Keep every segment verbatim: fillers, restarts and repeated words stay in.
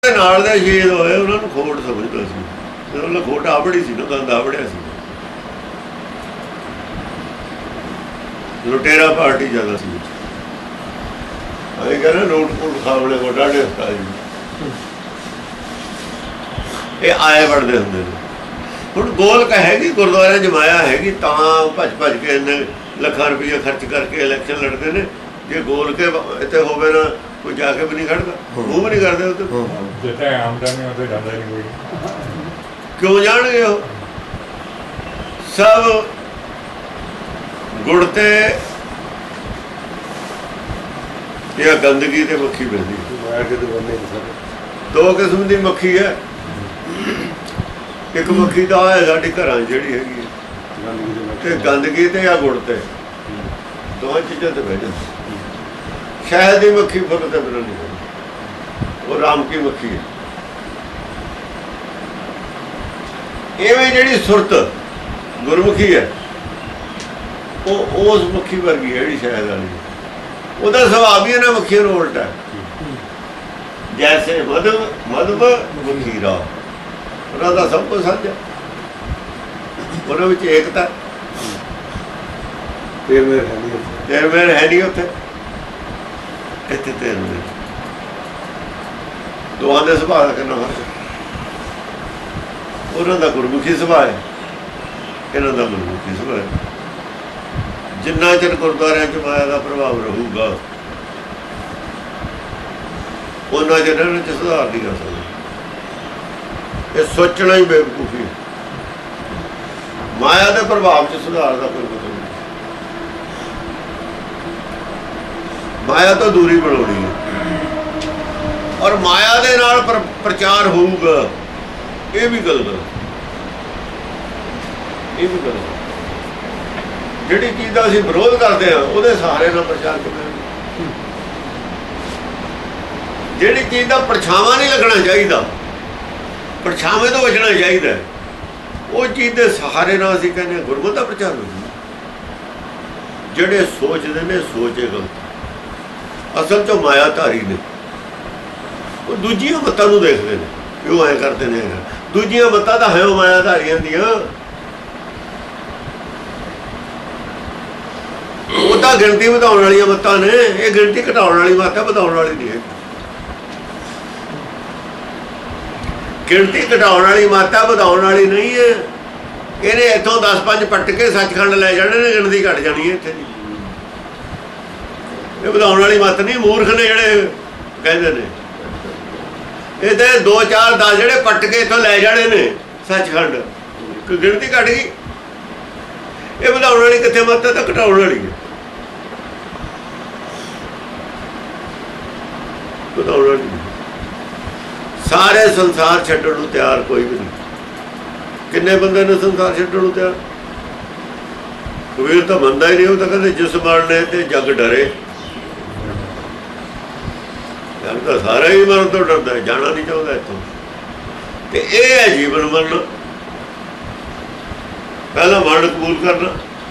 ਨਾਲ ਦੇ ਸ਼ਹੀਦ ਹੋਏ ਉਹਨਾਂ ਨੂੰ ਖੋਟ ਸਮਝਦਾ ਸੀ। ਉਹਨਾਂ ਖੋਟ ਆਵੜੀ ਸੀ ਨਾ, ਗੰਦ ਆਵੜਿਆ ਸੀ। ਲੁਟੇਰਾ ਪਾਰਟੀ ਜ਼ਿਆਦਾ ਸੀ। ਅਸੀਂ ਕਹਿੰਦੇ ਨੋਟ ਕੋਟ ਖਾਵਲੇ ਕੋ ਡਾਢੇ ਉਸਤਾਦ ਜੀ ਇਹ ਆਏ ਵੜਦੇ ਹੁੰਦੇ ਨੇ। ਹੁਣ ਗੋਲਕ ਹੈਗੀ ਗੁਰਦੁਆਰੇ ਜਮਾਇਆ ਹੈਗੀ ਤਾਂ ਭੱਜ ਭੱਜ ਕੇ ਇੰਨੇ ਲੱਖਾਂ ਰੁਪਈਆ ਖਰਚ ਕਰਕੇ ਇਲੈਕਸ਼ਨ ਲੜਦੇ ਨੇ। ਜੇ ਗੋਲ ਕੇ ਇੱਥੇ ਹੋਵੇ ਨਾ ਕੋਈ ਜਾ ਕੇ ਵੀ ਨਹੀਂ ਖੜਦਾ, ਉਹ ਵੀ ਨਹੀਂ ਕਰਦੇ ਉੱਥੇ। ਕਿਉਂ ਜਾਣਗੇ ਉਹ? ਸਭ ਗੁੜ ਤੇ ਇਹ ਗੰਦਗੀ ਤੇ ਮੱਖੀ ਮਿਲਦੀ। ਦੋ ਕਿਸਮ ਦੀ ਮੱਖੀ ਹੈ। ਇੱਕ ਮੱਖੀ ਤਾਂ ਹੈ ਸਾਡੇ ਘਰਾਂ ਜਿਹੜੀ ਹੈਗੀ ਤੇ ਗੰਦਗੀ ਤੇ ਜਾਂ ਗੁੜ ਤੇ, ਦੋਵਾਂ ਚੀਜ਼ਾਂ ਤੇ ਬਹਿ ਜਾਂਦੀ। ਸ਼ਹਿਦ ਦੀ ਮੱਖੀ ਫੁੱਲ ਤੇ ਬਿਨਾਂ ਨਹੀਂ ਹੁੰਦੀ, ਉਹ ਰਾਮ ਕੀ ਮੱਖੀ ਹੈ। ਇਵੇਂ ਜਿਹੜੀ ਸੁਰਤ ਗੁਰਮੁਖੀ ਹੈ ਉਹ ਉਸ ਮੱਖੀ ਵਰਗੀ ਹੈ ਜਿਹੜੀ ਸ਼ਹਿਦ ਵਾਲੀ। ਉਹਦਾ ਸੁਭਾਅ ਵੀ ਇਹਨਾਂ ਮੱਖੀਆਂ ਨੂੰ ਉਲਟਾ ਹੈ। ਜੈਸੇ ਮਧਵ ਮਧਵ ਮਖੀਰਾ, ਉਹਨਾਂ ਦਾ ਸਭ ਕੁਝ ਸਾਂਝਾ, ਉਹਨਾਂ ਵਿੱਚ ਏਕਤਾ। ਤੇਰ ਮੇਰ ਹੈ ਨਹੀਂ, ਤੇਰ ਮੇਰ ਹੈ ਨਹੀਂ ਉੱਥੇ, ਇੱਥੇ ਤੇਰ ਮੇਰ। ਦੋਹਾਂ ਦੇ ਸੁਭਾਅ ਦਾ ਕਿੰਨਾ ਫਰਕ। ਉਹਨਾਂ ਦਾ ਗੁਰਮੁਖੀ ਸੁਭਾਅ ਹੈ, ਇਹਨਾਂ ਦਾ ਗੁਰਮੁਖੀ ਸੁਭਾਅ ਹੈ। ਜਿੰਨਾ ਚਿਰ ਗੁਰਦੁਆਰਿਆਂ 'ਚ ਮਾਇਆ ਦਾ ਪ੍ਰਭਾਵ ਰਹੂਗਾ ਉਹਨਾਂ ਚਿਰ ਇਹਨਾਂ 'ਚ ਸੁਧਾਰ ਨਹੀਂ ਕਰ ਸਕਦੇ। ਇਹ ਸੋਚਣਾ ਹੀ ਬੇਵਕੂਫੀ ਹੈ। ਮਾਇਆ ਦੇ ਪ੍ਰਭਾਵ 'ਚ ਸੁਧਾਰ ਦਾ ਕੋਈ ਮਤਲਬ ਨਹੀਂ। ਮਾਇਆ ਤੋਂ ਦੂਰੀ ਬਣਾਉਣੀ ਹੈ ਔਰ ਮਾਇਆ ਦੇ ਨਾਲ ਪ੍ਰਚਾਰ ਹੋਊਗਾ, ਇਹ ਵੀ ਗੱਲ ਗਲਤ, ਇਹ ਵੀ ਗਲਤ। ਜਿਹੜੀ ਚੀਜ਼ ਦਾ ਅਸੀਂ ਵਿਰੋਧ ਕਰਦੇ ਹਾਂ ਉਹਦੇ ਸਹਾਰੇ ਨਾਲ ਪ੍ਰਚਾਰ ਕਿਵੇਂ? ਜਿਹੜੀ ਚੀਜ਼ ਦਾ ਪਰਛਾਵਾਂ ਨਹੀਂ ਲੱਗਣਾ ਚਾਹੀਦਾ, ਪਰਛਾਵੇਂ ਤੋਂ ਬਚਣਾ ਚਾਹੀਦਾ, ਉਹ ਚੀਜ਼ ਦੇ ਸਹਾਰੇ ਨਾਲ ਅਸੀਂ ਕਹਿੰਦੇ ਹਾਂ ਗੁਰਮਤਿ ਦਾ ਪ੍ਰਚਾਰ ਹੋ। ਜਿਹੜੇ ਸੋਚਦੇ ਨੇ ਸੋਚੇ ਗਲਤ, ਅਸਲ 'ਚੋਂ ਮਾਇਆ ਧਾਰੀ ਨੇ। ਉਹ ਦੂਜੀਆਂ ਮੱਤਾਂ ਨੂੰ ਦੇਖਦੇ ਨੇ ਕਿ ਉਹ ਐਂ ਕਰਦੇ ਨੇ। ਦੂਜੀਆਂ ਮੱਤਾਂ ਤਾਂ ਹੈ ਉਹ ਮਾਇਆ ਧਾਰੀਆਂ ਦੀਆਂ। ਉਹ ਤਾਂ ਗਿਣਤੀ ਵਧਾਉਣ ਵਾਲੀਆਂ ਮੱਤਾਂ ਨੇ, ਇਹ ਗਿਣਤੀ ਘਟਾਉਣ ਵਾਲੀ ਮੱਤ ਹੈ, ਵਧਾਉਣ ਵਾਲੀ ਨਹੀਂ ਹੈ। ਗਿਣਤੀ ਘਟਾਉਣ ਵਾਲੀ ਮੱਤ ਹੈ, ਵਧਾਉਣ ਵਾਲੀ ਨਹੀਂ ਹੈ। ਇਹਨੇ ਇੱਥੋਂ ਦਸ ਪੰਜ ਪੱਟ ਕੇ ਸੱਚਖੰਡ ਲੈ ਜਾਣੇ ਨੇ, ਗਿਣਤੀ ਘਟ ਜਾਣੀ ਹੈ ਇੱਥੇ ਦੀ। ਇਹ ਵਧਾਉਣ ਵਾਲੀ ਮੱਤ ਨਹੀਂ। ਮੂਰਖ ਨੇ ਜਿਹੜੇ ਕਹਿੰਦੇ ਨੇ ਇਹ ਤੇ ਦੋ ਚਾਰ ਦਸ ਜਿਹੜੇ ਪੱਟ ਕੇ ਇੱਥੋਂ ਲੈ ਜਾਣੇ ਨੇ ਸੱਚਖੰਡ, ਗਿਣਤੀ ਘਟ ਗਈ। ਇਹ ਵਧਾਉਣ ਵਾਲੀ ਕਿੱਥੇ ਮੱਤ ਹੈ, ਤਾਂ ਘਟਾਉਣ ਵਾਲੀ ਹੈ। ਵਧਾਉਣ ਵਾਲੀ ਸਾਰੇ ਸੰਸਾਰ ਛੱਡਣ ਨੂੰ ਤਿਆਰ ਕੋਈ ਵੀ ਨਹੀਂ। ਕਿੰਨੇ ਬੰਦੇ ਨੇ ਸੰਸਾਰ ਛੱਡਣ ਨੂੰ ਤਿਆਰ? ਕਬੀਰ ਤਾਂ ਮੰਨਦਾ ਹੀ ਨਹੀਂ। ਉਹ ਤਾਂ ਕਹਿੰਦੇ ਜਿਸ ਮਰਨੇ ਤੇ ਜੱਗ ਡਰੇ। ਜੱਗ ਤਾਂ ਸਾਰਾ ਹੀ ਮਰਨ ਤੋਂ ਡਰਦਾ, ਜਾਣਾ ਨਹੀਂ ਚਾਹੁੰਦਾ ਇੱਥੋਂ। ਤੇ ਇਹ ਹੈ ਜੀਵਨ ਮਰਨ। ਪਹਿਲਾਂ ਮਰਨ ਕਬੂਲ ਕਰਨਾ,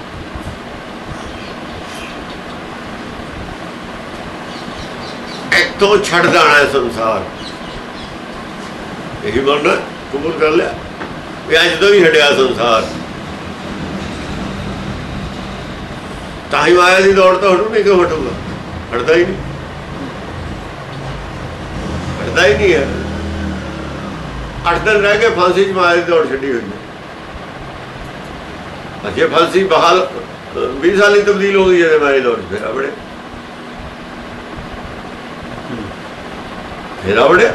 ਇੱਥੋਂ ਛੱਡ ਜਾਣਾ ਸੰਸਾਰ। ਇਹੀ ਮਰਨਾ ਕਬੂਲ ਕਰ ਲਿਆ ਵੀ ਅੱਜ ਤੋਂ ਵੀ ਹਟਿਆ ਸੰਸਾਰ। ਤਾਂ ਹੀ ਮਾਇਆ ਦੀ ਦੌੜ ਤਾਂ ਹਟੂ ਨਹੀਂ। ਕਿਉਂ ਹਟੂਗਾ? ਹਟਦਾ ਹੀ ਨਹੀਂ, ਹਟਦਾ ਹੀ ਨਹੀਂ ਹੈ। ਅੱਠ ਦਿਨ ਰਹਿ ਕੇ ਫਾਂਸੀ 'ਚ ਮਾਇਆ ਦੀ ਦੌੜ ਛੱਡੀ ਹੋਈ ਹੈ। ਅਜੇ ਫਾਂਸੀ ਬਹਾਲ ਵੀਹ ਸਾਲ ਹੀ ਤਬਦੀਲ ਹੋ ਗਈ ਜਿਹੜੇ ਮਾਇਆ ਦੀ ਦੌੜ 'ਚ। ਫਿਰ ਆਵੜੇ ਫਿਰ ਆਵੜਿਆ।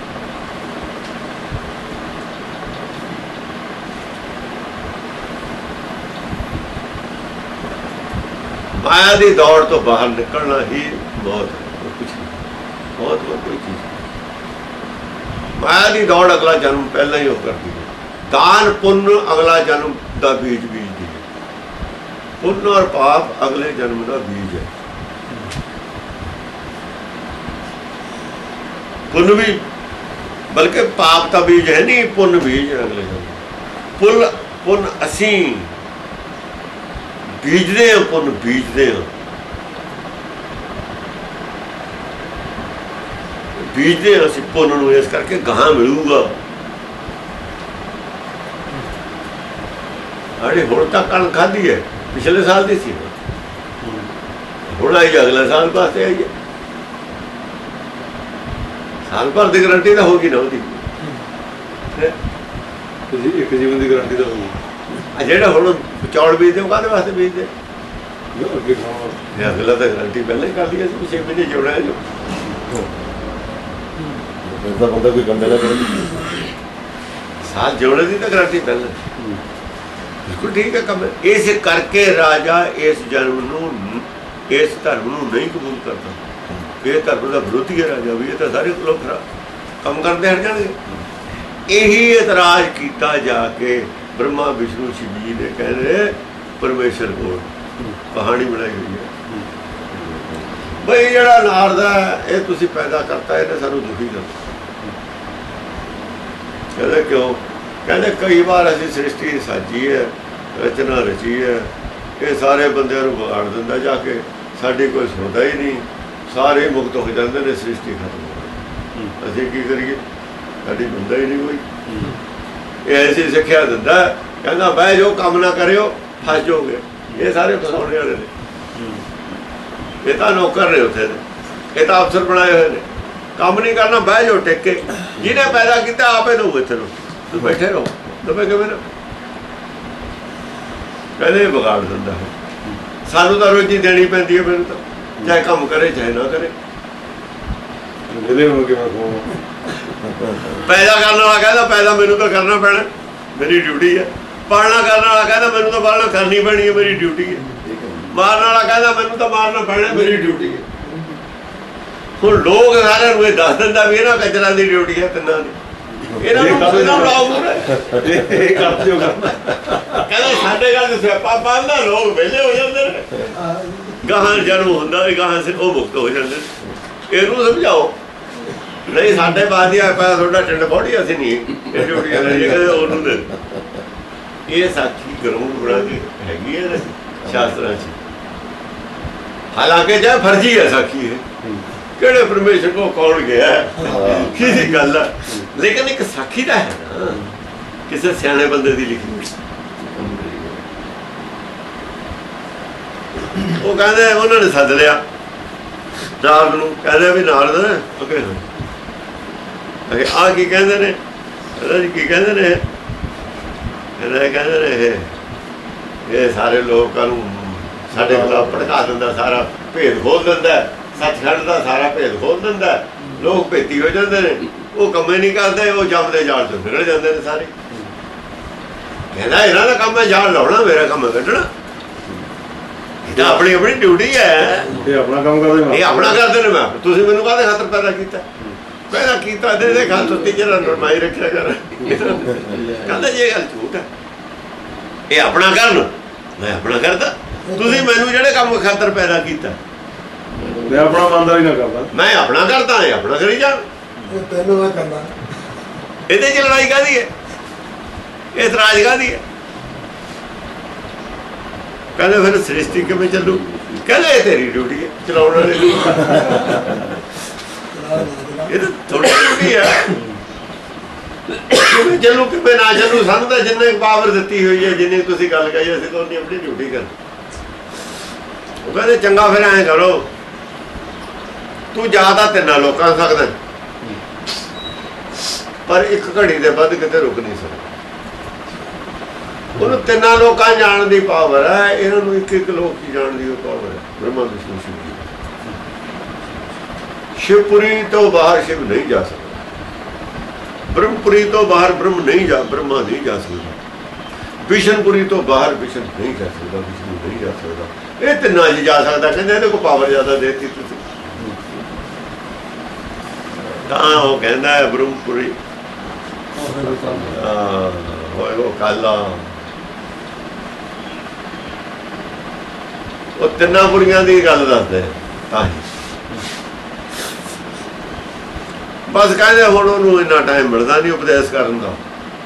ਮਾਇਆ ਦੀ ਦੌੜ ਤੋਂ ਬਾਹਰ ਨਿਕਲਣਾ ਹੀ ਬਹੁਤ ਹੈ, ਕੁਛ ਨਹੀਂ। ਬਹੁਤ ਬਹੁਤ ਕੋਈ ਚੀਜ਼। ਮਾਇਆ ਦੀ ਦੌੜ ਅਗਲਾ ਜਨਮ ਪਹਿਲਾਂ ਹੀ ਉਹ ਕਰਦੀ ਹੈ। ਦਾਨ ਪੁੰਨ ਅਗਲਾ ਜਨਮ ਦਾ ਬੀਜ ਬੀਜਦੀ ਹੈ। ਪੁੰਨ ਔਰ ਪਾਪ ਅਗਲੇ ਜਨਮ ਦਾ ਬੀਜ ਹੈ। ਪੁੰਨ ਵੀ, ਬਲਕਿ ਪਾਪ ਦਾ ਬੀਜ ਹੈ ਨਹੀਂ, ਪੁੰਨ ਬੀਜ ਹੈ ਅਗਲੇ ਜਨਮ। ਪੁੰਨ ਪੁੰਨ ਅਸੀਂ ਬੀਜਦੇ ਹਾਂ, ਪੁੰਨ ਬੀਜਦੇ ਹਾਂ। ਬੀਜਦੇ ਅਸੀਂ ਪੁੰਨ ਨੂੰ, ਇਸ ਕਰਕੇ ਗਾਹਾਂ ਮਿਲੂਗਾ। ਅਰੇ ਹੁਣ ਤਾਂ ਕਣਕ ਖਾਧੀ ਹੈ, ਪਿਛਲੇ ਸਾਲ ਦੀ ਸੀ, ਹੁਣ ਆਈ ਅਗਲੇ ਸਾਲ ਵਾਸਤੇ ਆਈ ਹੈ। ਸਾਲ ਭਰ ਦੀ ਗਰੰਟੀ ਤਾਂ ਹੋਗੀ ਨਾ ਉਹਦੀ, ਇੱਕ ਜੀਵਨ ਦੀ ਗਰੰਟੀ ਤਾਂ ਹੋਊਗੀ। ਆ ਜਿਹੜਾ ਹੁਣ ਚੌਲ ਬੀਜਦੇ ਉਹ ਕਾਹਦੇ ਵਾਸਤੇ ਬੀਜਦੇ? ਅੱਗੇ ਖਾਣ ਅਗਲਾ ਤਾਂ ਗਰੰਟੀ ਪਹਿਲਾਂ ਹੀ ਕਰ ਲਈ ਅਸੀਂ, ਛੇ ਮਹੀਨੇ ਜੋੜਿਆ ਜੋ ਤਾਂ ਬੰਦਾ ਕੋਈ ਕੰਡੇ ਨਾ ਕਰੇ, ਸਾਲ ਜੋੜੇ ਦੀ ਤਾਂ ਗਰੰਟੀ ਪਹਿਲਾਂ। ਬਿਲਕੁਲ ਠੀਕ ਹੈ ਕੰਮ। ਇਸ ਕਰਕੇ ਰਾਜਾ ਇਸ ਜਨਮ ਨੂੰ, ਇਸ ਧਰਮ ਨੂੰ ਨਹੀਂ ਕਬੂਲ ਕਰਦਾ। ਇਹ ਧਰਮ ਦਾ ਵਿਰੋਧੀ ਹੈ ਰਾਜਾ ਵੀ, ਇਹ ਤਾਂ ਸਾਰੇ ਲੋਕ ਕੰਮ ਕਰਦੇ ਹਟ ਜਾਣਗੇ। ਇਹੀ ਇਤਰਾਜ਼ ਕੀਤਾ ਜਾ ਕੇ ਬ੍ਰਹਮਾ ਵਿਸ਼ਨੂੰ ਸ਼ਿਵ ਜੀ ਨੇ ਕਹਿੰਦੇ ਪਰਮੇਸ਼ਰ ਕੋਲ ਕਹਾਣੀ ਬਣਾਈ ਹੋਈ ਹੈ ਬਈ ਜਿਹੜਾ ਨਾਰਦ ਹੈ ਇਹ ਤੁਸੀਂ ਪੈਦਾ ਕਰਤਾ, ਇਹਨੇ ਸਾਨੂੰ ਦੁਖੀ ਕਰਤਾ। ਕਹਿੰਦੇ ਕਿਉਂ? ਕਹਿੰਦੇ ਕਈ ਵਾਰ ਅਸੀਂ ਸ੍ਰਿਸ਼ਟੀ ਸਾਜੀ ਹੈ, ਰਚਨਾ ਰਚੀ ਹੈ, ਇਹ ਸਾਰੇ ਬੰਦਿਆਂ ਨੂੰ ਵਿਗਾੜ ਦਿੰਦਾ ਜਾ ਕੇ, ਸਾਡੀ ਕੋਈ ਸੁਣਦਾ ਹੀ ਨਹੀਂ, ਸਾਰੇ ਮੁਕਤ ਹੋ ਜਾਂਦੇ ਨੇ, ਸ੍ਰਿਸ਼ਟੀ ਖਤਮ ਹੋ ਗਈ। ਅਸੀਂ ਕੀ ਕਰੀਏ? ਸਾਡੀ ਬੰਦਾ ਹੀ ਨਹੀਂ ਕੋਈ। ਇਹ ਐਸੀ ਸਿੱਖਿਆ ਦਿੰਦਾ, ਕਹਿੰਦਾ ਬਹਿ ਜਾਓ, ਕੰਮ ਨਾ ਕਰਿਓ, ਫਸ ਜਾਓਗੇ। ਇਹ ਸਾਰੇ ਫਸਾਉਣੇ ਵਾਲੇ ਨੇ, ਇਹ ਤਾਂ ਨੌਕਰ ਨੇ ਉੱਥੇ ਦੇ, ਇਹ ਤਾਂ ਅਫਸਰ ਬਣਾਏ ਹੋਏ ਨੇ। ਕੰਮ ਨਹੀਂ ਕਰਨਾ, ਬਹਿ ਜਾਓ ਟਿਕ ਕੇ, ਜਿਹਨੇ ਪੈਦਾ ਕੀਤਾ ਆਪੇ ਦਊ ਇੱਥੇ ਨੂੰ, ਤੂੰ ਬੈਠੇ ਰਹੋ। ਦਵੇ ਕਿਵੇਂ ਨਾ? ਕਹਿੰਦੇ ਵਿਗਾੜ ਦਿੰਦਾ ਹੈ। ਸਾਨੂੰ ਤਾਂ ਰੋਜੀ ਦੇਣੀ ਪੈਂਦੀ ਹੈ, ਮੈਨੂੰ ਤਾਂ, ਚਾਹੇ ਕੰਮ ਕਰੇ ਚਾਹੇ ਨਾ ਕਰੇ। ਪੈਦਾ ਕਰਨ ਵਾਲਾ ਕਹਿੰਦਾ ਪੈਦਾ ਮੈਨੂੰ ਤਾਂ ਕਰਨਾ ਪੈਣਾ, ਮੇਰੀ ਡਿਊਟੀ ਹੈ। ਪਾਲਣਾ ਕਰਨ ਵਾਲਾ ਕਹਿੰਦਾ ਮੈਨੂੰ ਤਾਂ ਪਾਲਣਾ ਕਰਨੀ ਪੈਣੀ ਹੈ, ਮੇਰੀ ਡਿਊਟੀ ਹੈ। ਮਾਰਨ ਵਾਲਾ ਕਹਿੰਦਾ ਮੈਨੂੰ ਤਾਂ ਮਾਰਨਾ ਪੈਣਾ, ਮੇਰੀ ਡਿਊਟੀ ਹੈ। ਹੁਣ ਲੋਕ ਸਾਰਿਆਂ ਨੂੰ ਇਹ ਦੱਸ ਦਿੰਦਾ ਵੀ ਇਹਨਾਂ ਕੰਜਰਾਂ ਦੀ ਡਿਊਟੀ ਹੈ, ਤਿੰਨਾਂ ਦੀ, ਇਹਨਾਂ ਨੂੰ ਇਹਨਾਂ ਬਣਾਓ ਮੂਹਰੇ, ਇਹ ਕਰ ਦਿਓ ਕੰਮ। ਕਹਿੰਦਾ ਸਾਡੇ ਗੱਲ ਸਿਆਪਾ ਪਾਉਂਦਾ, ਲੋਕ ਵਿਹਲੇ ਹੋ ਜਾਂਦੇ ਨੇ, ਗਾਹਾਂ ਜਨਮ ਹੁੰਦਾ ਵੀ ਗਾਹਾਂ ਉਹ ਮੁਕਤ ਹੋ ਜਾਂਦੇ ਨੇ। ਇਹਨੂੰ ਸਮਝਾਓ। ਨਹੀਂ ਸਾਡੇ ਬਾਅਦ ਹੀ ਆਇਆ ਤੁਹਾਡਾ ਟਿੰਡ ਫੋੜੀ, ਅਸੀਂ ਨਹੀਂ ਇਹ ਡਿਊਟੀ ਉਹਨੂੰ ਦੇ। ਇਹ ਸਾਖੀ ਗਰਾਊਂਡ ਬਣਾ ਕੇ ਹੈਗੀ ਹੈ ਸ਼ਾਸਤਰਾਂ 'ਚ, ਹਾਲਾਂਕਿ ਜੇ ਫਰਜ਼ੀ ਹੈ ਸਾਖੀ ਹੈ, ਕਿਹੜੇ ਪਰਮੇਸ਼ਰ ਕੋ ਕੌਣ ਗਿਆ ਕਿਹਦੀ ਗੱਲ ਹੈ, ਲੇਕਿਨ ਇੱਕ ਸਾਖੀ ਤਾਂ ਹੈ ਨਾ, ਕਿਸੇ ਸਿਆਣੇ ਬੰਦੇ ਦੀ ਲਿਖੀ ਹੋਈ। ਉਹ ਕਹਿੰਦੇ ਉਹਨਾਂ ਨੇ ਸੱਦ ਲਿਆ ਨਾਰਦ ਨੂੰ, ਕਹਿੰਦੇ ਵੀ ਨਾਰਦ ਅਗੇ ਅਗੇ ਆ ਕੀ ਕਹਿੰਦੇ ਨੇ? ਕੀ ਕਹਿੰਦੇ ਨੇ? ਇਹ ਕਹਿੰਦੇ ਨੇ ਇਹ ਇਹ ਸਾਰੇ ਲੋਕਾਂ ਨੂੰ ਸਾਡੇ ਖਿਲਾਫ ਭੜਕਾ ਦਿੰਦਾ, ਸਾਰਾ ਭੇਦ ਖੋਲ ਦਿੰਦਾ, ਸੱਚਖੰਡ ਦਾ ਸਾਰਾ ਭੇਦ ਖੋਲ ਦਿੰਦਾ, ਲੋਕ ਭੇਤੀ ਹੋ ਜਾਂਦੇ ਨੇ, ਉਹ ਕੰਮੇ ਨਹੀਂ ਕਰਦੇ, ਉਹ ਜੰਮ ਦੇ ਜਾਲ ਚੋਂ ਨਿਕਲ ਜਾਂਦੇ ਨੇ ਸਾਰੇ। ਕਹਿੰਦਾ ਇਹਨਾਂ ਦਾ ਕੰਮ ਹੈ ਜਾਲ ਲਾਉਣਾ, ਮੇਰਾ ਕੰਮ ਹੈ ਕੱਢਣਾ। ਇਹ ਤਾਂ ਆਪਣੀ ਆਪਣੀ ਡਿਊਟੀ ਹੈ, ਇਹ ਆਪਣਾ ਕੰਮ ਕਰਦੇ, ਇਹ ਆਪਣਾ ਕਰਦੇ ਨੇ। ਮੈਂ ਤੁਸੀਂ ਮੈਨੂੰ ਕਾਹਦੇ ਖਾਤਰ ਪੈਦਾ ਕੀਤਾ? ਪੈਦਾ ਕੀਤਾ ਦੇ ਦੇ ਖਾਤਰ ਤੇ ਜਿਹੜਾ ਨਰਮਾਈ ਰੱਖਿਆ ਕਰ। ਕਹਿੰਦਾ ਜੇ ਗੱਲ ਝੂਠ ਹੈ, ਇਹ ਆਪਣਾ ਕਰਨ, ਮੈਂ ਆਪਣਾ ਕਰਦਾ। ਤੁਸੀਂ ਮੈਨੂੰ ਜਿਹੜੇ ਕੰਮ ਖਾਤਰ ਪੈਦਾ ਕੀਤਾ, ਮੈਂ ਆਪਣਾ ਮੰਨਦਾ ਹੀ ਨਾ ਕਰਦਾ, ਮੈਂ ਆਪਣਾ ਕਰਦਾ, ਇਹ ਆਪਣਾ ਕਰੀ ਜਾਣ। ਤੈਨੂੰ ਮੈਂ ਕਰਦਾ, ਇਹਦੇ 'ਚ ਲੜਾਈ ਕਾਹਦੀ ਹੈ? ਇਹ ਇਤਰਾਜ਼ ਕਾਹਦੀ ਹੈ? ਕਹਿੰਦੇ ਫਿਰ ਸ੍ਰਿਸ਼ਟੀ ਕਿਵੇਂ ਚੱਲੂ? ਕਹਿੰਦੇ ਇਹ ਤੇਰੀ ਡਿਊਟੀ ਹੈ ਚਲਾਉਣ ਵਾਲੇ ਦੀ, ਇਹ ਤਾਂ ਥੋੜੀ ਡਿਊਟੀ ਹੈ। ਕਿਵੇਂ ਚੱਲੂ ਕਿਵੇਂ ਨਾ ਚੱਲੂ, ਸਾਨੂੰ ਤਾਂ ਜਿੰਨੇ ਪਾਵਰ ਦਿੱਤੀ ਹੋਈ ਹੈ, ਜਿੰਨੀ ਤੁਸੀਂ ਗੱਲ ਕਹੀ, ਅਸੀਂ ਤਾਂ ਉਹਨੀ ਆਪਣੀ ਡਿਊਟੀ ਕਰ। ਉਹ ਕਹਿੰਦੇ ਚੰਗਾ ਫਿਰ ਐਂ ਕਰੋ, ਤੂੰ ਜ਼ਿਆਦਾ ਤਿੰਨਾਂ ਲੋਕਾਂ ਸਕਦਾ, ਪਰ ਇੱਕ ਘੜੀ ਦੇ ਵੱਧ ਕਿਤੇ ਰੁਕ ਨਹੀਂ ਸਕਦਾ। ਉਹਨੂੰ ਤਿੰਨਾਂ ਲੋਕਾਂ ਜਾਣ ਦੀ ਪਾਵਰ ਹੈ, ਇਹਨਾਂ ਨੂੰ ਇੱਕ ਇੱਕ ਲੋਕ ਹੀ ਜਾਣ ਦੀ ਉਹ ਪਾਵਰ ਹੈ। ਬ੍ਰਹਮਾ ਵਿਸ਼ਨੂੰ ਸ਼ਿਵ ਜੀ, ਸ਼ਿਵਪੁਰੀ ਤੋਂ ਬਾਹਰ ਸ਼ਿਵ ਨਹੀਂ ਜਾ ਸਕਦਾ, ਬ੍ਰਹਮਪੁਰੀ ਤੋਂ ਬਾਹਰ ਬ੍ਰਹਮ ਨਹੀਂ ਜਾ ਬ੍ਰਹਮਾ ਨਹੀਂ ਜਾ ਸਕਦਾ, ਵਿਸ਼ਨਪੁਰੀ ਤੋਂ ਬਾਹਰ ਵਿਸ਼ਨ ਨਹੀਂ ਜਾ ਸਕਦਾ, ਵਿਸ਼ਨੂੰ ਨਹੀਂ ਜਾ ਸਕਦਾ। ਇਹ ਤਿੰਨਾਂ 'ਚ ਜਾ ਸਕਦਾ। ਕਹਿੰਦੇ ਇਹਦੇ ਕੋਲ ਪਾਵਰ ਜ਼ਿਆਦਾ ਦੇ ਦਿੱਤੀ ਤੁਸੀਂ, ਤਾਂ ਉਹ ਕਹਿੰਦਾ ਬ੍ਰਹਮਪੁਰੀ ਹੋਏ ਉਹ ਕਾਲਾ, ਉਹ ਤਿੰਨਾਂ ਪੁਰੀਆਂ ਦੀ ਗੱਲ ਦੱਸਦੇ ਤਾਂ ਹੀ। ਬਸ ਕਹਿੰਦੇ ਹੁਣ ਉਹਨੂੰ ਇੰਨਾ ਟਾਈਮ ਮਿਲਦਾ ਨਹੀਂ ਉਪਦੇਸ਼ ਕਰਨ ਦਾ,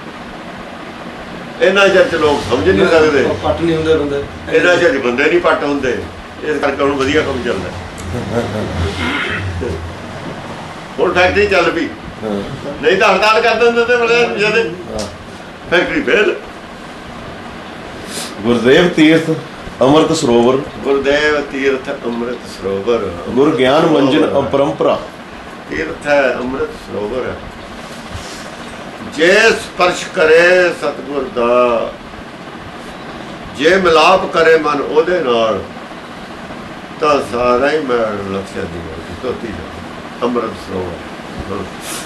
ਇਹਨਾਂ ਚਿਰ 'ਚ ਲੋਕ ਸਮਝ ਨਹੀਂ ਸਕਦੇ, ਪੱਟ ਨਹੀਂ ਹੁੰਦੇ ਬੰਦੇ, ਇਹਨਾਂ ਚਿਰ 'ਚ ਬੰਦੇ ਨਹੀਂ ਪੱਟ ਹੁੰਦੇ, ਇਸ ਕਰਕੇ ਹੁਣ ਵਧੀਆ ਕੰਮ ਚੱਲਦਾ। ਹੁਣ ਫੈਕਟਰੀ ਚੱਲ ਪਈ, ਨਹੀਂ ਤਾਂ ਹੜਤਾਲ ਕਰ ਦਿੰਦੇ ਤੇ ਬੜੇ ਜਦ ਫੈਕਟਰੀ ਫੇਲ। ਗੁਰਦੇਵ ਤੀਰਥ ਅੰਮ੍ਰਿਤ ਸਰੋਵਰ, ਗੁਰਦੇਵ ਤੀਰਥ ਅੰਮ੍ਰਿਤ ਸਰੋਵਰ, ਗੁਰ ਗਿਆਨ ਮੰਜਨ ਅਪਰੰਪਰਾ। ਤੀਰਥ ਹੈ, ਅੰਮ੍ਰਿਤ ਸਰੋਵਰ ਹੈ। ਜੇ ਸਪਰਸ਼ ਕਰੇ ਸਤਿਗੁਰ ਦਾ, ਜੇ ਮਿਲਾਪ ਕਰੇ ਮਨ ਉਹਦੇ ਨਾਲ, ਤਾਂ ਸਾਰਾ ਹੀ ਮੈਲ ਲਖਿਆ ਦੀ ਧੋਤੀ ਜਾ। ਅੰਮ੍ਰਿਤ ਸਰੋਵਰ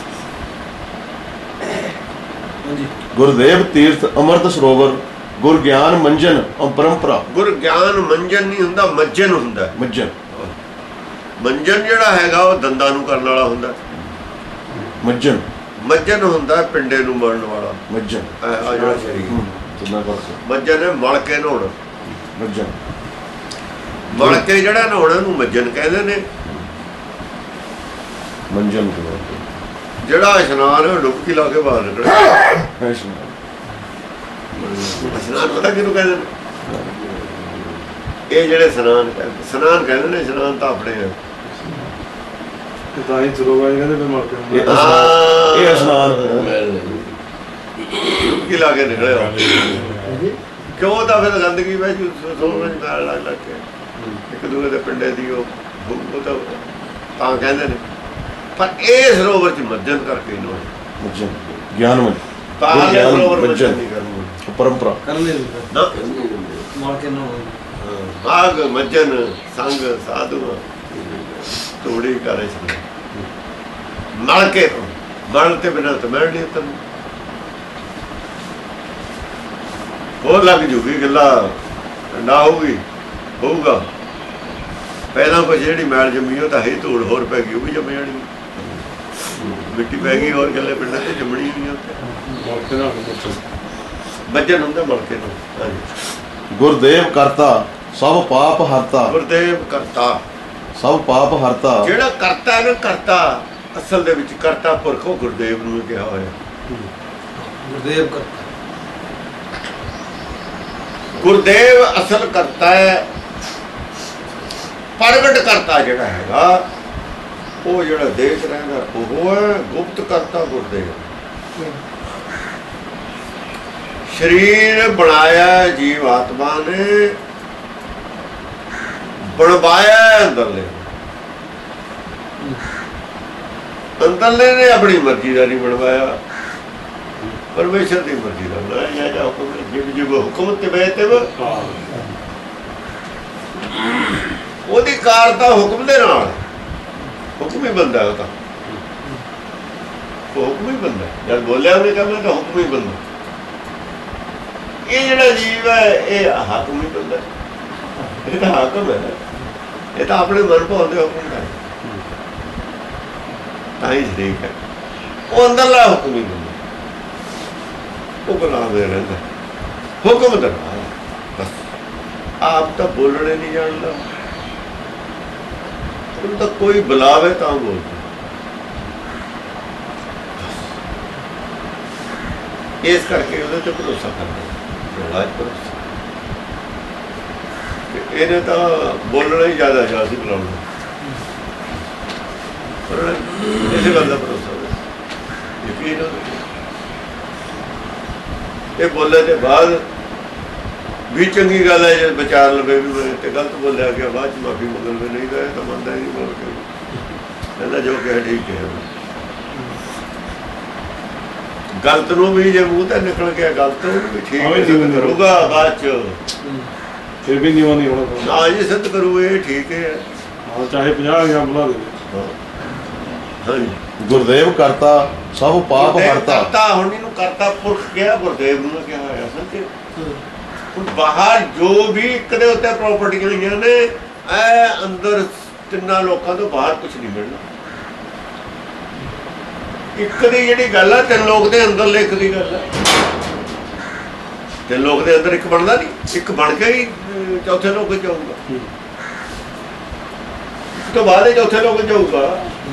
ਗੁਰਦੇਵ ਤੀਰਥ ਅੰਮ੍ਰਿਤ ਸਰੋਵਰ, ਗੁਰ ਗਿਆਨ ਮੰਜਨ ਅਪਰੰਪਰਾ। ਗੁਰ ਗਿਆਨ ਮੰਜਨ ਨਹੀਂ ਹੁੰਦਾ, ਮੱਜਨ ਹੁੰਦਾ। ਮੱਜਨ, ਮੰਜਨ ਜਿਹੜਾ ਹੈਗਾ ਉਹ ਦੰਦਾਂ ਨੂੰ ਕਰਨ ਵਾਲਾ ਹੁੰਦਾ। ਮੱਜਨ ਮੱਜਨ ਹੁੰਦਾ ਪਿੰਡੇ ਨੂੰ ਮਲਣ ਵਾਲਾ। ਮੱਜਨ ਆ ਜਿਹੜਾ ਸਰੀਰ ਮੱਜਨ ਹੈ, ਮਲ ਕੇ ਨਹਾਉਣਾ। ਮੱਜਨ ਮਲ ਕੇ ਜਿਹੜਾ ਨਹਾਉਣਾ ਨੂੰ ਮੱਜਨ ਕਹਿੰਦੇ ਨੇ। ਮੰਜਨ ਜਿਹੜਾ ਇਸ਼ਨਾਨ ਹੈ ਡੁਬਕੀ ਲਾ ਕੇ ਬਾਹਰ ਨਿਕਲੇ। ਇਸ਼ਨਾਨ ਪਤਾ ਕਿਹਨੂੰ ਕਹਿੰਦੇ ਨੇ? ਇਹ ਜਿਹੜੇ ਇਸ਼ਨਾਨ ਕਹਿੰਦੇ, ਇਸ਼ਨਾਨ ਕਹਿੰਦੇ ਨੇ। ਇਸ਼ਨਾਨ ਤਾਂ ਆਪਣੇ ਆ। ਤਾਂ ਹੀ ਸਰੋਵਰ ਕਹਿੰਦੇ ਫਿਰ ਮਰ ਕੇ ਇਹ ਇਸ਼ਨਾਨ ਡੁਬਕੀ ਲਾ ਕੇ ਨਿਕਲਿਆ। ਕਿਉਂ? ਤਾਂ ਫਿਰ ਗੰਦਗੀ ਵਿੱਚ ਸਰੋਵਰ ਚ ਮੈਲ ਲੱਗ ਲੱਗ ਕੇ ਇੱਕ ਦੂਜੇ ਦੇ ਪਿੰਡੇ ਦੀ ਉਹ ਤਾਂ ਤਾਂ ਕਹਿੰਦੇ ਨੇ। ਪਰ ਇਹ ਸਰੋਵਰ ਚ ਮੱਜਨ ਕਰਕੇ ਨੋ ਮੱਜਨ ਗਿਆਨ ਮੰਜਨ ਪਰੰਪਰਾ ਆਗ ਮੱਜਨ ਸੰਗ ਸਾਧੂ ਤੋੜੀ ਕਰੇ ਮਲ ਕੇ ਮਲ ਤੇ ਬਿਨਾਂ ਤਾਂ ਮੈਲ ਨਹੀਂ ਤੈਨੂੰ ਹੋਰ ਲੱਗ ਜੂਗੀ ਗੱਲਾਂ ਨਾ ਹੋਊਗੀ ਹੋਊਗਾ। ਪਹਿਲਾਂ ਕੁਝ ਜਿਹੜੀ ਮੈਲ ਜੰਮੀ ਉਹ ਤਾਂ ਹੈ ਧੂੜ ਹੋਰ ਪੈ ਗਈ, ਉਹ ਵੀ ਜੰਮ ਜਾਣੀ। ਮਿੱਟੀ ਪੈ ਗਈ ਹੋਰ ਗੱਲੇ ਪਿੰਡਾਂ ਤੇ ਜੰਮਣੀ ਨਹੀਂ ਉੱਥੇ। ਮੱਜਨ ਹੁੰਦਾ ਮਲਕੇ ਨੂੰ। ਗੁਰਦੇਵ ਕਰਤਾ ਸਭ ਪਾਪ ਹਰਤਾ। ਗੁਰਦੇਵ ਕਰਤਾ ਸਭ ਪਾਪ ਹਰਤਾ। ਜਿਹੜਾ ਕਰਤਾ ਨਾ, ਕਰਤਾ ਅਸਲ ਦੇ ਵਿੱਚ ਕਰਤਾ ਪੁਰਖ ਉਹ ਗੁਰਦੇਵ ਨੂੰ ਕਿਹਾ ਹੋਇਆ। ਗੁਰਦੇਵ ਕਰਤਾ, ਗੁਰਦੇਵ ਅਸਲ ਕਰਤਾ ਹੈ। ਪ੍ਰਗਟ ਕਰਤਾ ਜਿਹੜਾ ਹੈਗਾ ਉਹ ਜਿਹੜਾ ਦੇਖ ਰਹਿੰਦਾ ਉਹ ਹੈ ਗੁਪਤ ਕਰਤਾ ਗੁਰਦੇਵ। ਸਰੀਰ ਬਣਾਇਆ ਜੀਵ ਆਤਮਾ ਨੇ, ਬਣਵਾਇਆ ਅੰਦਰਲੇ। ਅੰਦਰਲੇ ਨੇ ਆਪਣੀ ਮਰਜ਼ੀ ਦਾ ਨਹੀਂ ਬਣਵਾਇਆ, ਪਰਮੇਸ਼ਰ ਦੀ ਮਰਜ਼ੀ ਦਾ ਬਣਾਇਆ। ਜਾਂ ਹੁਕਮ ਜਿਵ ਜਿਵ ਹੁਕਮ ਤੇ ਬੈ ਤੇ ਉਹਦੀ ਕਾਰਤਾ ਹੁਕਮ ਦੇ ਨਾਲ। ਹੁਕਮ ਹੀ ਬੰਦਾ ਉਹ ਤਾਂ, ਉਹ ਹੁਕਮ ਹੀ ਬੰਦਾ। ਜਦ ਬੋਲਿਆ ਉਹਨੇ ਕਹਿੰਦਾ ਤਾਂ ਹੁਕਮ ਹੀ ਬੰਦਾ। ਇਹ ਜਿਹੜਾ ਜੀਵ ਹੈ ਇਹ ਹਾਕਮ ਹੀ ਬੰਦਾ। ਇਹ ਤਾਂ ਹਾਕਮ ਹੈ, ਇਹ ਤਾਂ ਆਪਣੇ ਮਨ ਭਾਉਂਦੇ ਹੁਕਮ ਦਾ ਤਾਂ ਹੀ ਸ਼ਰੀਕ ਹੈ। ਉਹ ਅੰਦਰਲਾ ਹੁਕਮ ਹੀ ਬੰਦਾ, ਉਹ ਗੁਲਾਮ ਰਹਿੰਦਾ ਹੁਕਮ ਦਾ। ਬਸ ਆਪ ਤਾਂ ਬੋਲਣੇ ਨਹੀਂ ਜਾਣਦਾ, ਉਹਨੂੰ ਤਾਂ ਕੋਈ ਬੁਲਾਵੇ ਤਾਂ ਬੋਲਦਾ। ਇਸ ਕਰਕੇ ਉਹਦੇ ਤੇ ਭਰੋਸਾ ਕਰਦਾ। ਭਰੋਸਾ ਇਹਨੇ ਤਾਂ ਬੋਲਣਾ ਹੀ ਜ਼ਿਆਦਾ ਜਾ ਸੀ ਬੁਲਾਉਣਾ। ਇਸੇ ਗੱਲ ਦਾ ਭਰੋਸਾ ਯਕੀਨ। ਇਹ ਬੋਲੇ ਤੇ ਬਾਅਦ ਵੀ ਚੰਗੀ ਗੱਲ ਹੈ ਜੇ ਵਿਚਾਰ ਲਵੇ ਵੀ ਮੈਂ ਤੇ ਗਲਤ ਬੋਲਿਆ ਗਿਆ, ਬਾਅਦ ਚ ਮਾਫੀ ਮੰਗ ਲਵੇ। ਨਹੀਂ ਤਾਂ ਇਹ ਤਾਂ ਮੰਨਦਾ ਹੀ ਨਹੀਂ ਬੋਲ ਕੇ, ਕਹਿੰਦਾ ਜੋ ਕਿਹਾ ਠੀਕ ਹੈ। ਗਲਤ ਨੂੰ ਵੀ ਜੇ ਮੂੰਹ ਤੇ ਨਿਕਲ ਗਿਆ ਗਲਤ ਨੂੰ ਵੀ ਠੀਕ ਕਰੂਗਾ, ਬਾਅਦ ਚ ਫਿਰ ਵੀ ਨਹੀਂ ਨਹੀਂ ਹੋਣਾ। ਹਾਂ ਜੀ ਸਿੱਧ ਕਰੂ ਇਹ ਠੀਕ ਹੈ। ਹਾਂ ਚਾਹੇ ਪੰਜਾਹ ਹਜ਼ਾਰ ਬੁਲਾ ਦੇ। ਹਾਂਜੀ ਗੁਰਦੇਵ ਕਰਤਾ ਸਭ ਪਾਪ ਹਰਤਾ। ਹੁਣ ਇਹਨੂੰ ਕਰਤਾ ਪੁਰਖ ਕਿਹਾ, ਗੁਰਦੇਵ ਨੂੰ ਕਿਹਾ ਹੋਇਆ ਸੱਚ। ਹੁਣ ਬਾਹਰ ਜੋ ਵੀ ਇੱਕ ਦੇ ਉੱਤੇ ਪ੍ਰਾਪਰਟੀਆਂ ਹੋਈਆਂ ਨੇ, ਇਹ ਅੰਦਰ ਤਿੰਨਾਂ ਲੋਕਾਂ ਤੋਂ ਬਾਹਰ ਕੁਛ ਨਹੀਂ ਮਿਲਣਾ। ਇੱਕ ਦੀ ਜਿਹੜੀ ਗੱਲ ਹੈ ਤਿੰਨ ਲੋਕ ਦੇ ਅੰਦਰ ਲਿਖ ਦੀ ਗੱਲ ਹੈ। ਤਿੰਨ ਲੋਕ ਦੇ ਅੰਦਰ ਇੱਕ ਬਣਦਾ ਨਹੀਂ, ਇੱਕ ਬਣ ਕੇ ਹੀ ਚੌਥੇ ਲੋਕ ਜਾਊਗਾ। ਇਸ ਤੋਂ ਬਾਅਦ ਚੌਥੇ ਲੋਕ ਜਾਊਗਾ।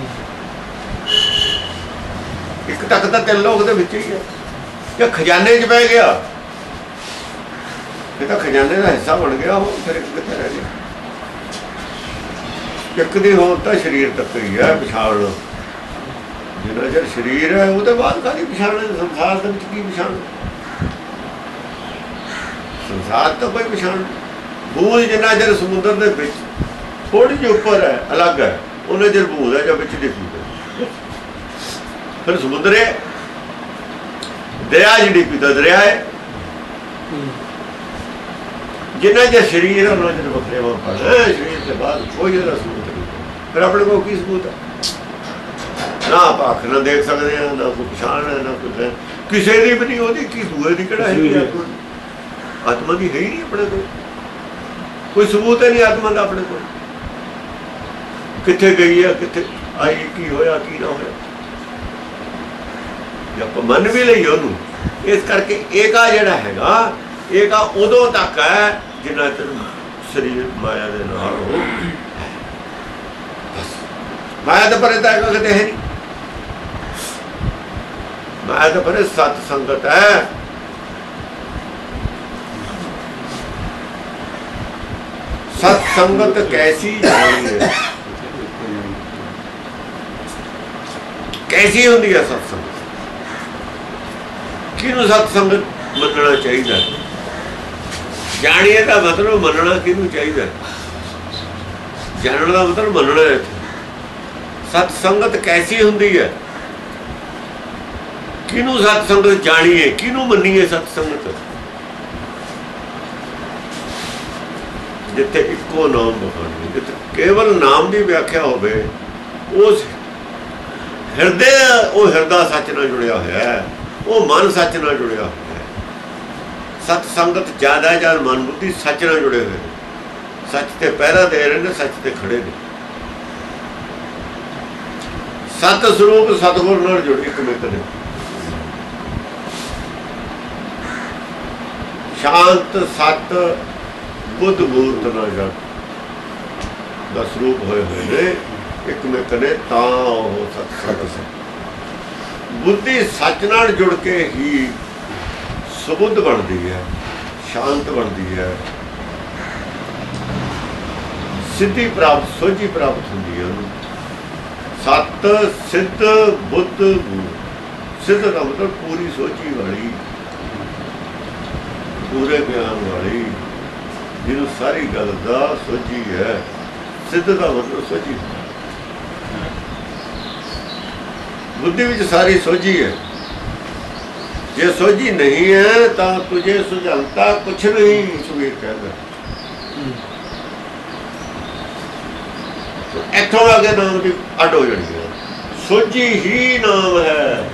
ਇੱਕ ਤੱਕ ਤਾਂ ਤਿੰਨ ਲੋਕ ਦੇ ਵਿੱਚ ਹੀ ਹੈ। ਕਿ ਖਜ਼ਾਨੇ 'ਚ ਪੈ ਗਿਆ, ਇਹ ਤਾਂ ਖਜ਼ਾਨੇ ਦਾ ਹਿੱਸਾ ਬਣ ਗਿਆ। ਉਹ ਫਿਰ ਇੱਕ ਕਿੱਥੇ ਰਹਿ ਗਿਆ? ਇੱਕ ਦੀ ਹੋਂਦ ਤਾਂ ਸਰੀਰ ਤੱਕ ਹੀ ਹੈ, ਪਛਾਣ ਜਿੰਨਾ ਚਿਰ ਸਰੀਰ ਹੈ ਉਹਦੇ ਬਾਅਦ ਕਾਹਦੀ ਪਛਾਣ? ਸੰਸਾਰ ਦੇ ਵਿੱਚ ਕੀ ਪਛਾਣ? ਸੰਸਾਰ ਤਾਂ ਕੋਈ ਪਛਾਣ। ਬੂਝ ਜਿੰਨਾ ਚਿਰ ਸਮੁੰਦਰ ਦੇ ਵਿੱਚ ਥੋੜੀ ਜਿਹੀ ਉੱਪਰ ਹੈ, ਅਲੱਗ ਹੈ, ਉਹਨੇ ਚਿਰ ਬੂਝ ਹੈ ਜਾਂ ਵਿੱਚ ਡਿੱਗੀ ਪਈ। ਫਿਰ ਸਮੁੰਦਰ ਹੈ, ਦਰਿਆ ਜਿਹੜੀ ਪੀਤਾ ਦਰਿਆ ਹੈ। ਜਿੰਨਾ ਚਿਰ ਸਰੀਰ ਹੈ ਉਹਨਾਂ ਚਿਰ ਵੱਖਰੇ ਵੱਖਰੇ ਸਰੀਰ ਦੇ ਬਾਅਦ ਕੋਈ ਇਹਦਾ ਸਬੂਤ ਨਹੀਂ। ਫਿਰ ਆਪਣੇ ਕੋਲ ਕੀ ਸਬੂਤ ਹੈ? ਨਾ ਆਪਾਂ ਅੱਖ ਨਾਲ ਦੇਖ ਸਕਦੇ ਹਾਂ, ਨਾ ਕੋਈ ਪਛਾਣ ਹੈ, ਨਾ ਕੁਝ ਕਿਸੇ ਦੀ ਵੀ ਨਹੀਂ। ਉਹਦੀ ਕੀ ਸੂਏ ਦੀ ਕਿਹੜਾ ਹੈ? ਆਤਮਾ ਦੀ ਹੈ ਹੀ ਨਹੀਂ ਆਪਣੇ ਕੋਲ, ਕੋਈ ਸਬੂਤ ਹੈ ਨਹੀਂ ਆਤਮਾ ਦਾ ਆਪਣੇ ਕੋਲ। ਕਿੱਥੇ ਗਈ ਹੈ, ਕਿੱਥੇ ਆਈ, ਕੀ ਹੋਇਆ, ਕੀ ਨਾ ਹੋਇਆ। ਜੇ ਆਪਾਂ ਮੰਨ ਵੀ ਲਈਏ ਉਹਨੂੰ, ਇਸ ਕਰਕੇ ਏਕਾ ਜਿਹੜਾ ਹੈਗਾ, ਏਕਾ ਉਦੋਂ ਤੱਕ ਹੈ ਜਿੰਨਾ ਚਿਰ ਸਰੀਰ ਮਾਇਆ ਦੇ ਨਾਲ ਹੋ। ਮਾਇਆ ਤਾਂ ਪਰੇ ਤਾਂ ਏਕਾ ਕਿਤੇ ਹੈ ਨਹੀਂ। ਮਾਇਆ ਤਾਂ ਪਰੇ ਸਤ ਸੰਗਤ ਹੈ। सत संगत कैसी है? कैसी होती है सत संगत? किनू सत संगत मनना चाहिए? जानिए का मतलब मनना किनू चाहिए? जानने का मतलब मनना है। सत संगत कैसी होती है? किनू सत संगत जानिए, किनू मनीए सत संगत? जिथे इको नाम बखानी, जिथे केवल नाम की व्याख्या होवे, उस हिरदे वो हिरदा सच नाल जुड़िया होया है, वो मन सच नाल जुड़िया होया है। सत संगत ज्यादा ज्यादा मन बुद्धि सच नाल जुड़े हुए, सच ते पहरा दे रहे ने, सच ते खड़े ने। सत स्वरूप सतगुर नाल जुड़ एक मिक ने। शांत सत बुद्ध मूर्त ना जग ਦਾ ਸਰੂਪ ਹੋਏ ਹੋਏ ਨੇ, ਇੱਕ ਮਿਕ ਨੇ, ਤਾਂ ਉਹ ਸਤ ਸੰਗਤ। ਬੁੱਧੀ ਸੱਚ ਨਾਲ ਜੁੜ ਕੇ ਹੀ ਸੁਬੁੱਧ ਬਣਦੀ ਹੈ, ਸ਼ਾਂਤ ਬਣਦੀ ਹੈ, ਸਿੱਧੀ ਪ੍ਰਾਪਤ, ਸੋਝੀ ਪ੍ਰਾਪਤ ਹੁੰਦੀ ਹੈ ਉਹਨੂੰ। ਸਤ ਸਿੱਧ ਬੁੱਧ ਸਿੱਧ ਦਾ ਮਤਲਬ ਪੂਰੀ ਸੋਝੀ ਵਾਲੀ, ਪੂਰੇ ਗਿਆਨ ਵਾਲੀ, ਜਿਹਨੂੰ ਸਾਰੀ ਗੱਲ ਦਾ ਸੋਝੀ ਹੈ। ਸਿੱਧ ਦਾ ਮਤਲਬ ਸੋਝੀ। ਬੁੱਧੀ ਵਿੱਚ ਸਾਰੀ ਸੋਝੀ ਹੈ। ਜੇ ਸੋਝੀ ਨਹੀਂ ਹੈ ਤਾਂ ਤੁਝੇ ਸੁਝਲਤਾ ਕੁਛ ਨਹੀਂ, ਸੁਬੀਰ ਕਹਿੰਦਾ। ਇੱਥੋਂ ਆ ਕੇ ਨਾਮ ਦੀ ਅੱਡ ਹੋ ਜਾਣੀ ਹੈ। ਸੋਝੀ ਹੀ ਨਾਮ ਹੈ।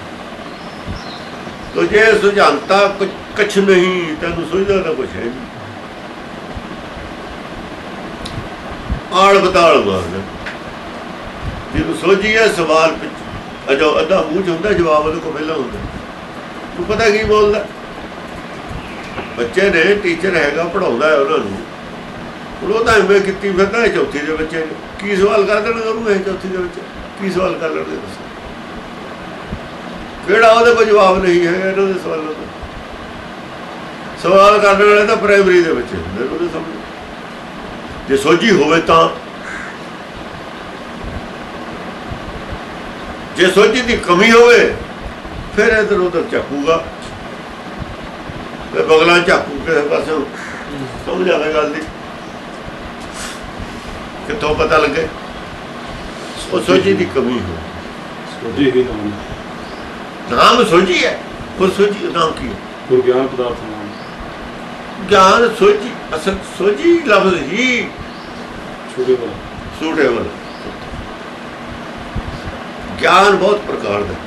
ਤੁਝੇ ਸੁਝਲਤਾ ਕੁਛ ਨਹੀਂ, ਤੈਨੂੰ ਸੁਝਦਾ ਤਾਂ ਕੁਛ ਹੈ ਨਹੀਂ। ਆਲ ਬਤਾਲ ਮਾਰਦਾ ਜਿਹਨੂੰ ਸੋਝੀ ਹੈ। ਸਵਾਲ ਅਜੋ ਅੱਧਾ ਮੂੰਹ ਚ ਹੁੰਦਾ, ਜਵਾਬ ਉਹਦੇ ਕੋਲ ਪਹਿਲਾਂ ਹੁੰਦਾ। ਤੂੰ ਪਤਾ ਕੀ ਬੋਲਦਾ? ਬੱਚੇ ਨੇ, ਟੀਚਰ ਹੈਗਾ, ਪੜ੍ਹਾਉਂਦਾ ਹੈ ਉਹਨਾਂ ਨੂੰ, ਹੁਣ ਉਹ ਤਾਂ ਐਵੇਂ ਕੀਤੀ ਫਿਰਦਾ ਹੈ। ਚੌਥੀ ਦੇ ਬੱਚੇ ਨੇ ਕੀ ਸਵਾਲ ਕਰ ਦੇਣਗੇ ਉਹਨੂੰ? ਇਹ ਚੌਥੀ ਦੇ ਬੱਚੇ ਕੀ ਸਵਾਲ ਕਰ ਲੈਣਗੇ? ਦੱਸੋ ਕਿਹੜਾ ਉਹਦੇ ਕੋਲ ਜਵਾਬ ਨਹੀਂ ਹੈਗਾ ਇਹਨਾਂ ਦੇ ਸਵਾਲਾਂ ਦਾ। ਸਵਾਲ ਕਰਨ ਵਾਲੇ ਤਾਂ ਪ੍ਰਾਇਮਰੀ ਦੇ ਬੱਚੇ ਹੁੰਦੇ ਨੇ, ਉਹਦੇ ਸਾਹਮਣੇ। ਜੇ ਸੋਝੀ ਹੋਵੇ ਤਾਂ, ਜੇ ਸੋਝੀ ਦੀ ਕਮੀ ਹੋਵੇ ਫਿਰ ਇੱਧਰ ਉੱਧਰ ਝਾਕੂਗਾ, ਫਿਰ ਬਗਲਾਂ ਝਾਕੂ ਕਿਸੇ ਪਾਸੇ। ਸਮਝ ਆਵੇ ਗੱਲ ਦੀ? ਕਿੱਥੋਂ ਪਤਾ ਲੱਗੇ? ਉਹ ਸੋਝੀ ਦੀ ਕਮੀ ਹੋ। ਸੋਝੀ ਹੀ ਨਾਮ, ਨਾਮ ਸੋਝੀ ਹੈ। ਉਹ ਸੋਝੀ ਨਾਮ ਕੀ ਹੈ? ਗੁਰਗਿਆਨ ਪਦਾਰਥ ਨਾਮ। ਗਿਆਨ ਸੋਝੀ, ਅਸਲ ਸੋਝੀ ਲਫ਼ਜ਼ ਹੀ ਸੁਟੇਬਲ ਸੁਟੇਬਲ। ਗਿਆਨ ਬਹੁਤ ਪ੍ਰਕਾਰ ਦਾ।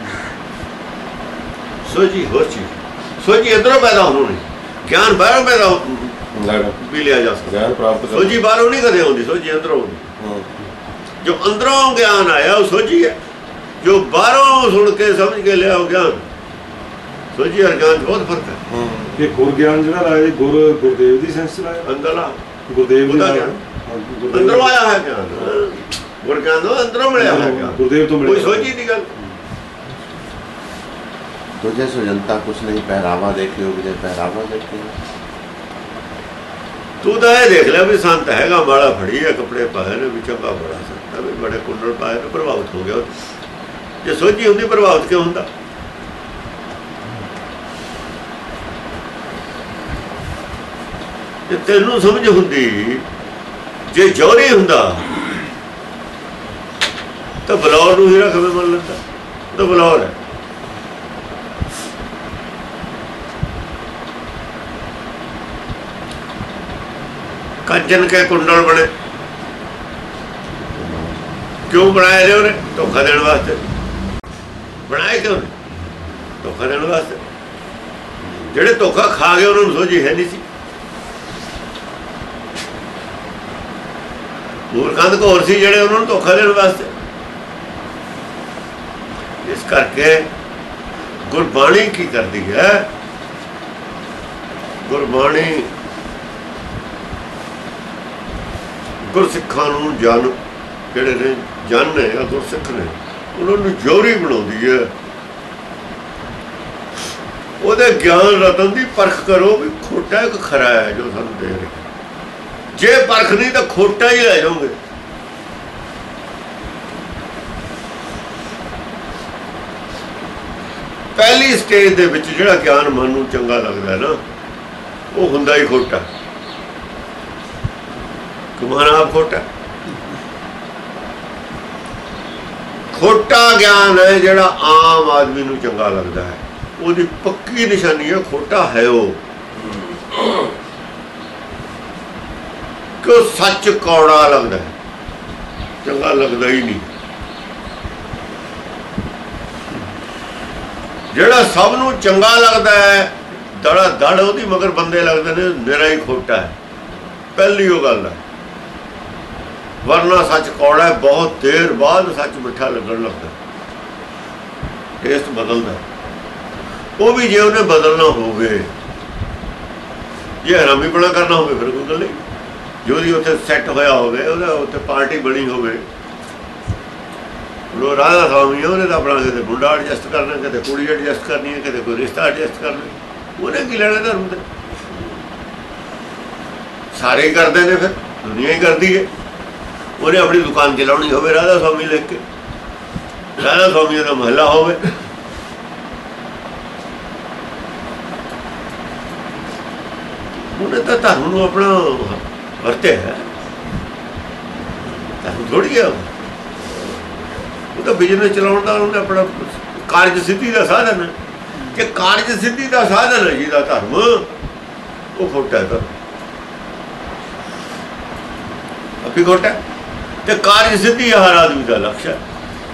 ਸੋਝੀ ਹੋਰ ਚੀਜ਼। ਸੋਝੀ ਅੰਦਰੋਂ ਪੈਦਾ ਹੋਣੀ, ਗਿਆਨ ਬਾਹਰੋਂ ਪੈਦਾ ਵੀ ਲਿਆ ਜਾ ਸਕਦਾ। ਗਿਆਨ ਪ੍ਰਾਪਤ ਸੋਝੀ ਬਾਹਰੋਂ ਨਹੀਂ ਕਦੇ ਆਉਂਦੀ, ਸੋਝੀ ਅੰਦਰੋਂ ਆਉਂਦੀ। ਜੋ ਅੰਦਰੋਂ ਗਿਆਨ ਆਇਆ ਉਹ ਸੋਝੀ ਹੈ। ਜੋ ਬਾਹਰੋਂ ਸੁਣ ਕੇ ਸਮਝ ਕੇ ਲਿਆ ਉਹ ਗਿਆਨ। ਸੋਝੀ ਔਰ ਗਿਆਨ 'ਚ ਬਹੁਤ ਫਰਕ ਹੈ। ਇਹ ਗੁਰਗਿਆਨ ਜਿਹੜਾ ਲਾਇਆ, ਗੁਰ ਗੁਰਦੇਵ ਦੀ ਸੈਂਸ ਲਾਇਆ, ਅੰਦਰਲਾ ਗੁਰਦੇਵ ਦੀ ਅੰਦਰੋਂ ਆਇਆ ਹੈ ਗਿਆਨ। ਗੁਰਗਿਆਨ ਤੋਂ ਅੰਦਰੋਂ ਮਿਲਿਆ ਹੈ ਗਿਆਨ, ਗੁਰਦੇਵ ਤੋਂ ਮਿਲਿਆ। ਕੋਈ ਸੋਝੀ ਦੀ ਗੱਲ। तुझे सुजनता कुछ नहीं, पहरावा देखे मुझे पहरावा देखे। ਤੂੰ ਤਾਂ ਇਹ ਦੇਖ ਲਿਆ ਵੀ ਸੰਤ ਹੈਗਾ, ਮਾਲਾ ਫੜੀ ਹੈ, ਕੱਪੜੇ ਪਾਏ ਨੇ, ਵੀ ਚੰਗਾ ਬੜਾ ਸੰਤ ਹੈ, ਵੀ ਬੜੇ ਕੁੰਡਲ ਪਾਏ ਨੇ, ਪ੍ਰਭਾਵਿਤ ਹੋ ਗਿਆ। ਜੇ ਸੋਝੀ ਹੁੰਦੀ ਪ੍ਰਭਾਵਿਤ ਕਿਉਂ ਹੁੰਦਾ? ਜੇ ਤੈਨੂੰ ਸਮਝ ਹੁੰਦੀ, ਜੇ ਜੋਰੀ ਹੁੰਦਾ ਤਾਂ ਬਲੌਰ ਨੂੰ ਹੀਰਾ ਕਿਵੇਂ ਮੰਨ ਲੈਂਦਾ? ਉਹ ਤਾਂ ਬਲੌਰ ਹੈ। ਕੰਚਨ ਕੇ ਕੁੰਡਲ ਬਣੇ, ਕਿਉਂ ਬਣਾਏ ਨੇ ਉਹਨੇ? ਧੋਖਾ ਦੇਣ ਵਾਸਤੇ ਬਣਾਏ। ਕਿਉਂ? ਧੋਖਾ ਦੇਣ ਵਾਸਤੇ। ਜਿਹੜੇ ਧੋਖਾ ਖਾ ਗਏ ਉਹਨਾਂ ਨੂੰ ਸੋਝੀ ਹੈ ਨਹੀਂ ਸੀ। ਮੂਰਖੰਦ ਘੋਰ ਸੀ ਜਿਹੜੇ, ਉਹਨਾਂ ਨੂੰ ਧੋਖਾ ਦੇਣ ਵਾਸਤੇ। ਇਸ ਕਰਕੇ ਗੁਰਬਾਣੀ ਕੀ ਕਰਦੀ ਹੈ? ਗੁਰਬਾਣੀ ਗੁਰਸਿੱਖਾਂ ਨੂੰ ਜਨ ਜਿਹੜੇ ਨੇ ਜਨ ਨੇ ਜਾਂ ਗੁਰਸਿੱਖ ਨੇ, ਉਹਨਾਂ ਨੂੰ ਜੋਰੀ ਬਣਾਉਂਦੀ ਹੈ। ਉਹਦੇ ਗਿਆਨ ਰਤਨ ਦੀ ਪਰਖ ਕਰੋ ਵੀ ਖੋਟਾ ਕਿ ਖਰਾ ਹੈ ਜੋ ਸਾਨੂੰ ਦੇ ਰਹੇ। ਜੇ ਪਰਖ ਨਹੀਂ ਤਾਂ ਖੋਟਾ ਹੀ ਲੈ ਜਾਓਗੇ। ਪਹਿਲੀ ਸਟੇਜ ਦੇ ਵਿੱਚ ਜਿਹੜਾ ਗਿਆਨ ਮਨ ਨੂੰ ਚੰਗਾ ਲੱਗਦਾ ਨਾ, ਉਹ ਹੁੰਦਾ ਹੀ ਖੋਟਾ। ਮਨ ਆਪ ਖੋਟਾ। ਖੋਟਾ ਗਿਆਨ ਹੈ ਜਿਹੜਾ ਆਮ ਆਦਮੀ ਨੂੰ ਚੰਗਾ ਲੱਗਦਾ ਹੈ, ਉਹਦੀ ਪੱਕੀ ਨਿਸ਼ਾਨੀ ਹੈ ਖੋਟਾ ਹੈ ਉਹ। ਕਿ ਸੱਚ ਕੌੜਾ ਲੱਗਦਾ ਹੈ, ਚੰਗਾ ਲੱਗਦਾ ਹੀ ਨਹੀਂ। ਜਿਹੜਾ ਸਭ ਨੂੰ ਚੰਗਾ ਲੱਗਦਾ ਹੈ, ਦੜਾ ਦੜ ਉਹਦੀ ਮਗਰ ਬੰਦੇ ਲੱਗਦੇ ਨੇ, ਨਿਰਾ ਹੀ ਖੋਟਾ ਹੈ। ਪਹਿਲੀ ਉਹ ਗੱਲ ਹੈ। ਵਰਨਾ ਸੱਚ ਕੌੜਾ ਹੈ, ਬਹੁਤ ਦੇਰ ਬਾਅਦ ਸੱਚ ਮਿੱਠਾ ਲੱਗਣ ਲੱਗਦਾ, ਟੇਸਟ ਬਦਲਦਾ। ਉਹ ਵੀ ਜੇ ਉਹਨੇ ਬਦਲਣਾ ਹੋਵੇ, ਜੇ ਹਰਾਮੀਪਣਾ ਕਰਨਾ ਹੋਵੇ ਫਿਰ ਕੋਈ ਗੱਲ ਨਹੀਂ। ਜੋ ਦੀ ਉੱਥੇ ਸੈੱਟ ਹੋਇਆ ਹੋਵੇ, ਉਹਦਾ ਉੱਥੇ ਪਾਰਟੀ ਬਣੀ ਹੋਵੇ, ਉਹ ਰਾਧਾ ਸਵਾਮੀ ਉਹਨੇ ਤਾਂ ਆਪਣਾ ਕਿਤੇ ਮੁੰਡਾ ਐਡਜਸਟ ਕਰਨਾ, ਕਿਤੇ ਕੁੜੀ ਐਡਜਸਟ ਕਰਨੀ ਹੈ, ਕਿਤੇ ਕੋਈ ਰਿਸ਼ਤਾ ਐਡਜਸਟ ਕਰਨਾ। ਉਹਨੇ ਕੀ ਲੈਣਾ ਧਰਮ ਤੇ? ਸਾਰੇ ਹੀ ਕਰਦੇ ਨੇ, ਫਿਰ ਦੁਨੀਆ ਹੀ ਕਰਦੀ ਹੈ। ਉਹਨੇ ਆਪਣੀ ਦੁਕਾਨ ਚਲਾਉਣੀ ਹੋਵੇ, ਰਾਧਾ ਸਵਾਮੀ ਲਿਖ ਕੇ, ਰਾਧਾ ਸਵਾਮੀ ਦਾ ਮਹੱਲਾ ਹੋਵੇ, ਉਹਨੇ ਤਾਂ ਧਰਮ ਨੂੰ ਆਪਣਾ ਵਰਤਿਆ ਹੈ। ਧਰਮ ਥੋੜ੍ਹੀ ਹੈ, ਉਹ ਤਾਂ ਬਿਜ਼ਨਸ ਚਲਾਉਣ ਦਾ ਉਹਨੇ ਆਪਣਾ ਕਾਰਜ ਸਿੱਧੀ ਦਾ ਸਾਧਨ ਹੈ। ਕਿ ਕਾਰਜ ਸਿੱਧੀ ਦਾ ਸਾਧਨ ਹੈ ਜਿਹਦਾ ਧਰਮ, ਉਹ ਖੋਟਾ ਹੈ। ਧਰਮ ਆਪੀ ਖੋਟਾ ਤੇ ਕਾਰਜ ਸਿੱਧੀ ਹਰ ਆਦਮੀ ਦਾ ਲਕਸ਼ ਹੈ।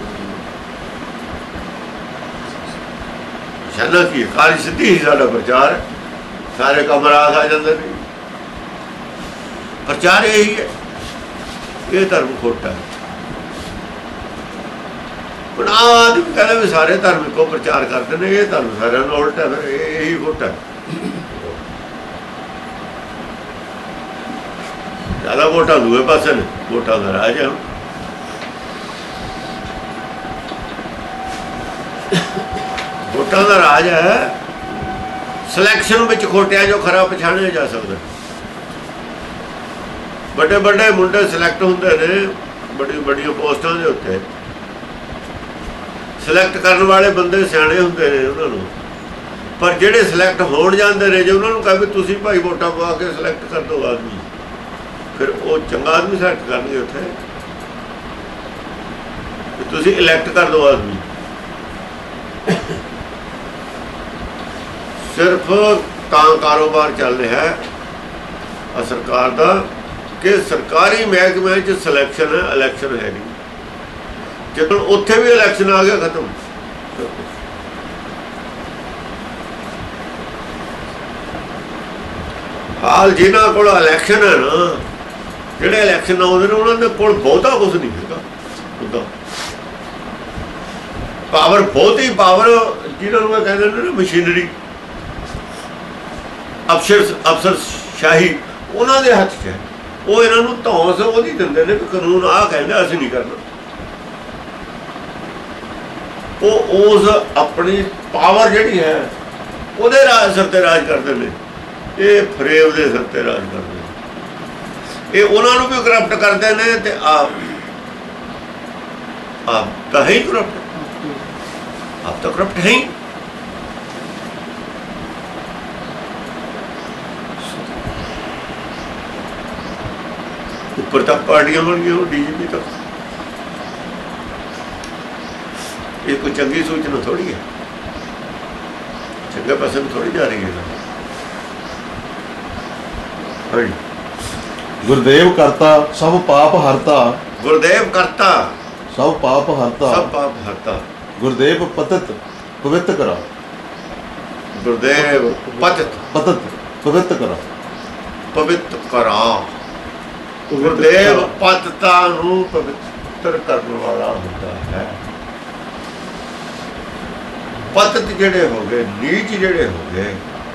ਨਿਸ਼ਾਨਾ ਕੀ ਹੈ? ਕਾਰਜ ਸਿੱਧੀ ਹੀ ਸਾਡਾ ਪ੍ਰਚਾਰ ਹੈ। ਸਾਰੇ ਕੰਮ ਰਾਸ ਆ ਜਾਂਦੇ ਨੇ, ਪ੍ਰਚਾਰ ਇਹੀ ਹੈ। ਇਹ ਧਰਮ ਖੋਟਾ ਹੈ। ਹੁਣ ਆਦਮੀ ਕਹਿੰਦਾ ਵੀ ਸਾਰੇ ਧਰਮ ਇੱਕੋ ਪ੍ਰਚਾਰ ਕਰਦੇ ਨੇ, ਇਹ ਧਰਮ ਸਾਰਿਆਂ ਨੂੰ ਉਲਟਾ, ਫਿਰ ਇਹੀ ਖੋਟਾ ਹੈ। ਜ਼ਿਆਦਾ ਵੋਟਾਂ ਦੂਏ ਪਾਸੇ ਨੇ, ਵੋਟਾਂ ਦਾ ਰਾਜ ਹੈ। ਵੋਟਾਂ ਦਾ ਰਾਜ ਹੈ। ਸਿਲੈਕਸ਼ਨ ਵਿੱਚ ਖੋਟਿਆ ਜੋ ਖਰਾ ਪਛਾਣਿਆ ਜਾ ਸਕਦਾ। ਵੱਡੇ ਵੱਡੇ ਮੁੰਡੇ ਸਿਲੈਕਟ ਹੁੰਦੇ ਨੇ ਬੜੀ ਵੱਡੀਆਂ ਪੋਸਟਾਂ ਦੇ ਉੱਤੇ। ਸਿਲੈਕਟ ਕਰਨ ਵਾਲੇ ਬੰਦੇ ਸਿਆਣੇ ਹੁੰਦੇ ਨੇ ਉਹਨਾਂ ਨੂੰ, ਪਰ ਜਿਹੜੇ ਸਿਲੈਕਟ ਹੋਣ ਜਾਂਦੇ ਨੇ, ਜੇ ਉਹਨਾਂ ਨੂੰ ਕਹੇ ਵੀ ਤੁਸੀਂ ਭਾਈ ਵੋਟਾਂ ਪਵਾ ਕੇ ਸਿਲੈਕਟ ਕਰ ਦਿਓ ਆਦਮੀ, ਫਿਰ ਉਹ ਚੰਗਾ ਆਦਮੀ ਸਿਲੈਕਟ ਕਰਨਗੇ ਉੱਥੇ। ਤੁਸੀਂ ਇਲੈਕਟ ਕਰ ਦਿਓ ਆਦਮੀ। ਸਿਰਫ ਤਾਂ ਕਾਰੋਬਾਰ ਚੱਲ ਰਿਹਾ ਹੈ ਸਰਕਾਰ ਦਾ ਕਿ ਸਰਕਾਰੀ ਮਹਿਕਮੇ 'ਚ ਸਿਲੈਕਸ਼ਨ ਹੈ, ਇਲੈਕਸ਼ਨ ਹੈ ਨਹੀਂ। ਜਦੋਂ ਉੱਥੇ ਵੀ ਇਲੈਕਸ਼ਨ ਆ ਗਿਆ, ਖਤਮ। ਹਾਲ ਜਿਨ੍ਹਾਂ ਕੋਲ ਇਲੈਕਸ਼ਨ ਹੈ ਨਾ, ਜਿਹੜੇ ਇਲੈਕਸ਼ਨ ਆਉਂਦੇ ਨੇ, ਉਹਨਾਂ ਦੇ ਕੋਲ ਬਹੁਤਾ ਕੁਛ ਨਹੀਂ ਹੈਗਾ। ਉਹਦਾ ਪਾਵਰ, ਬਹੁਤੀ ਪਾਵਰ ਜਿਹਨਾਂ ਨੂੰ ਕਹਿੰਦੇ ਨੇ ਨਾ ਮਸ਼ੀਨਰੀ, ਅਫਸਰ ਅਫਸਰ ਸ਼ਾਹੀ, ਉਹਨਾਂ ਦੇ ਹੱਥ 'ਚ ਹੈ। ਉਹ ਇਹਨਾਂ ਨੂੰ ਧੌਂਸ ਉਹਦੀ ਦਿੰਦੇ ਨੇ ਵੀ ਕਾਨੂੰਨ ਆਹ ਕਹਿੰਦਾ, ਅਸੀਂ ਨਹੀਂ ਕਰਨਾ। ਉਹ ਉਸ ਆਪਣੀ ਪਾਵਰ ਜਿਹੜੀ ਹੈ ਉਹਦੇ ਰਾਜ ਸਿਰ 'ਤੇ ਰਾਜ ਕਰਦੇ ਨੇ। ਇਹ ਫਰੇਮ ਦੇ ਸਿਰ 'ਤੇ ਰਾਜ ਕਰਦੇ ਨੇ। ਇਹ ਉਹਨਾਂ ਨੂੰ ਵੀ ਕਰਪਟ ਕਰਦੇ ਨੇ ਤੇ ਆਪ ਆਪ ਤਾਂ ਹੈ ਹੀ ਕਰਪਟ। आप तो करप्ट है ही। ऊपर तक पार्टियां बन गई, डीजीपी तक। ये कोई चंगी सूचना थोड़ी है, चंगे पासे थोड़ी जा रही है। हाँ जी। गुरदेव करता सब पाप हरता, गुरुदेव करता सब पाप हरता, सब पाप हरता। गुरदेव पतित पवित्र करा, गुरुदेव पतित पतित पवित्र करा, पवित्र करा। गुरुदेव पतिता ਨੂੰ ਪਵਿੱਤਰ ਕਰਨ ਵਾਲਾ ਹੁੰਦਾ ਹੈ। ਪਤਿਤ ਜਿਹੜੇ ਹੋ ਗਏ, ਨੀਚ ਜਿਹੜੇ ਹੋ ਗਏ,